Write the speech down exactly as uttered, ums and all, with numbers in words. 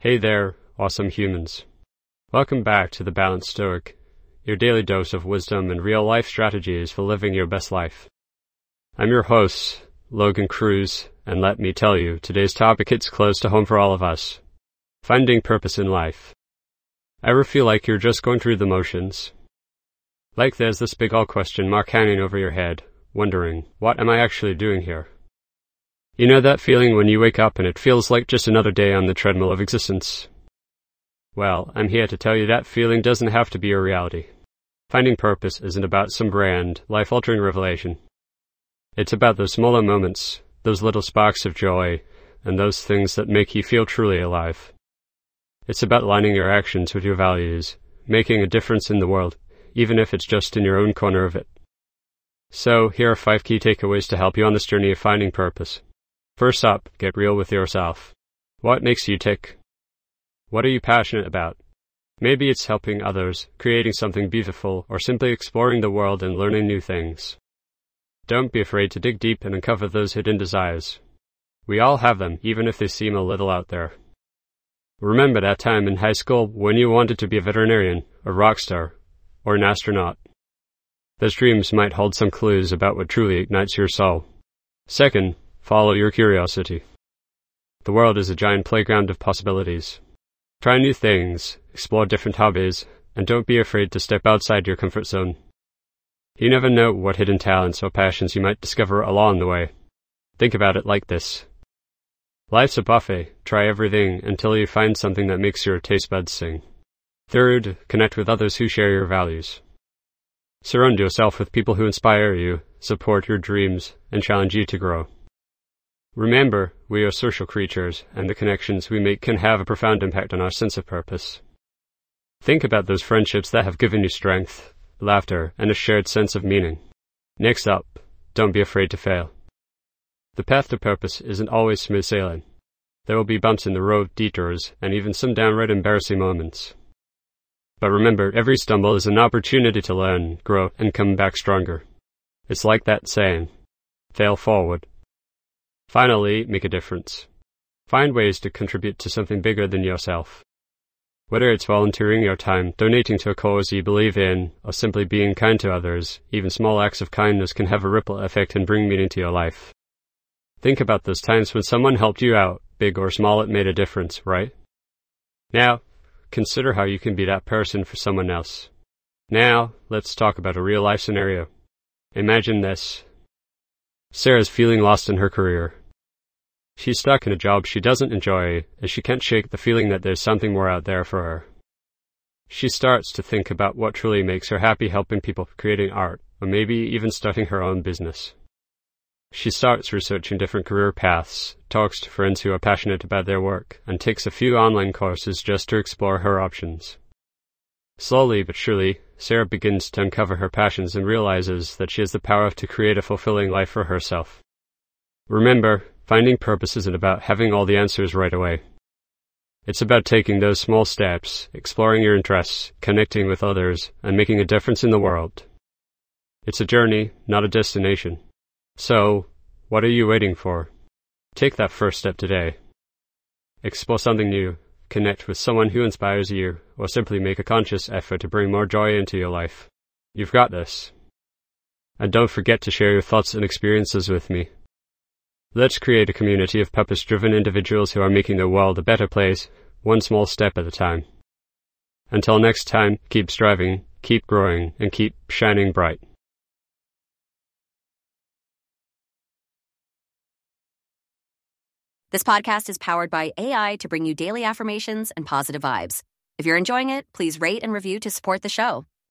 Hey there, awesome humans. Welcome back to The Balanced Stoic, your daily dose of wisdom and real-life strategies for living your best life. I'm your host, Logan Cruz, and let me tell you, today's topic hits close to home for all of us. Finding purpose in life. Ever feel like you're just going through the motions? Like there's this big old question mark hanging over your head, wondering, what am I actually doing here? You know that feeling when you wake up and it feels like just another day on the treadmill of existence? Well, I'm here to tell you that feeling doesn't have to be your reality. Finding purpose isn't about some grand, life-altering revelation. It's about those smaller moments, those little sparks of joy, and those things that make you feel truly alive. It's about aligning your actions with your values, making a difference in the world, even if it's just in your own corner of it. So, here are five key takeaways to help you on this journey of finding purpose. First up, get real with yourself. What makes you tick? What are you passionate about? Maybe it's helping others, creating something beautiful, or simply exploring the world and learning new things. Don't be afraid to dig deep and uncover those hidden desires. We all have them, even if they seem a little out there. Remember that time in high school when you wanted to be a veterinarian, a rock star, or an astronaut. Those dreams might hold some clues about what truly ignites your soul. Second, follow your curiosity. The world is a giant playground of possibilities. Try new things, explore different hobbies, and don't be afraid to step outside your comfort zone. You never know what hidden talents or passions you might discover along the way. Think about it like this. Life's a buffet. Try everything until you find something that makes your taste buds sing. Third, connect with others who share your values. Surround yourself with people who inspire you, support your dreams, and challenge you to grow. Remember, we are social creatures, and the connections we make can have a profound impact on our sense of purpose. Think about those friendships that have given you strength, laughter, and a shared sense of meaning. Next up, don't be afraid to fail. The path to purpose isn't always smooth sailing. There will be bumps in the road, detours, and even some downright embarrassing moments. But remember, every stumble is an opportunity to learn, grow, and come back stronger. It's like that saying, fail forward. Finally, make a difference. Find ways to contribute to something bigger than yourself. Whether it's volunteering your time, donating to a cause you believe in, or simply being kind to others, even small acts of kindness can have a ripple effect and bring meaning to your life. Think about those times when someone helped you out, big or small, it made a difference, right? Now, consider how you can be that person for someone else. Now, let's talk about a real-life scenario. Imagine this. Sarah's feeling lost in her career. She's stuck in a job she doesn't enjoy, and she can't shake the feeling that there's something more out there for her. She starts to think about what truly makes her happy, helping people, creating art, or maybe even starting her own business. She starts researching different career paths, talks to friends who are passionate about their work, and takes a few online courses just to explore her options. Slowly but surely, Sarah begins to uncover her passions and realizes that she has the power to create a fulfilling life for herself. Remember, finding purpose isn't about having all the answers right away. It's about taking those small steps, exploring your interests, connecting with others, and making a difference in the world. It's a journey, not a destination. So, what are you waiting for? Take that first step today. Explore something new, connect with someone who inspires you, or simply make a conscious effort to bring more joy into your life. You've got this. And don't forget to share your thoughts and experiences with me. Let's create a community of purpose-driven individuals who are making the world a better place, one small step at a time. Until next time, keep striving, keep growing, and keep shining bright. This podcast is powered by A I to bring you daily affirmations and positive vibes. If you're enjoying it, please rate and review to support the show.